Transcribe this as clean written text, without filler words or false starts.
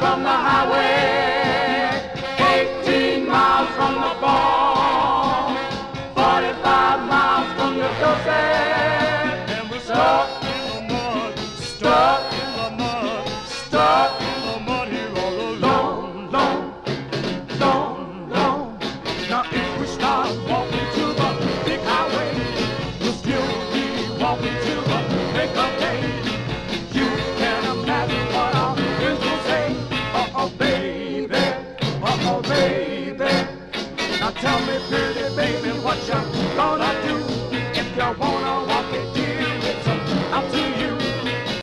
from the highway, 18 miles from the bar, 45 miles from the doorstep, and we're stuck in the mud, stuck in the mud, stuck in the mud here all alone, alone. Now if we start walking to the big highway, we'll still be walking to the break of day. You can imagine what our friends will say. Uh-oh, baby. Now tell me, pretty baby, what you gonna do if you wanna walk it here? It's up to you.